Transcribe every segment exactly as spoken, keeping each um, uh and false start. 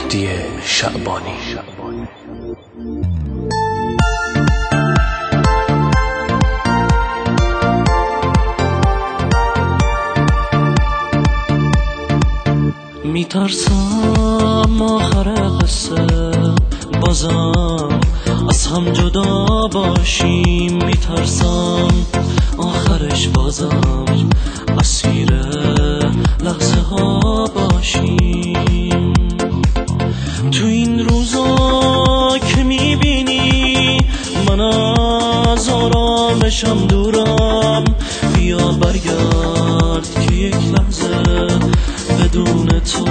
مهدی شعبانی. میترسم آخر قصه بازم از هم جدا باشیم، میترسم آخرش بازم اسیر لحظه ها باشیم. تو این روزا که میبینی من از آرامشم دورم، بیا برگرد که یک لحظه بدون تو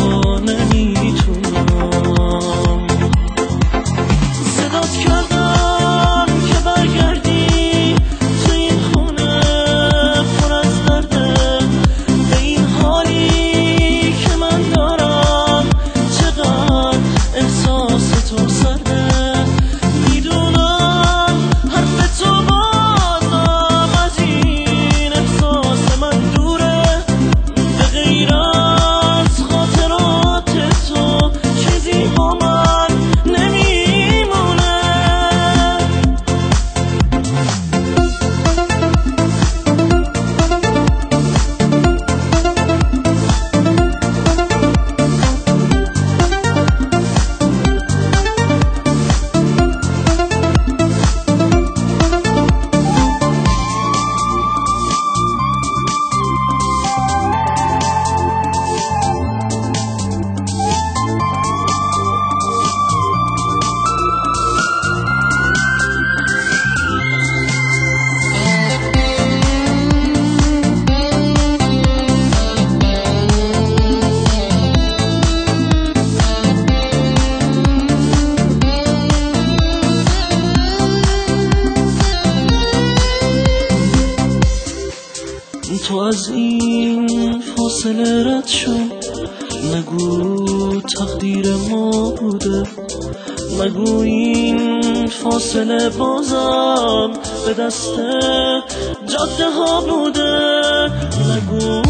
نمیتونم. صدات کردم که برگردی تو این خونه پر از درده، به این حالی که من دارم چقدر احساس تو سرده. میدونم حرف تو بازم از این احساس من دوره، به غیر از خاطرات تو چیزی با من نمیمونه. تو از این فاصله رد شو، نگو تقدیر ما بوده، نگو این فاصله بازم به دست جاده ها بوده، نگو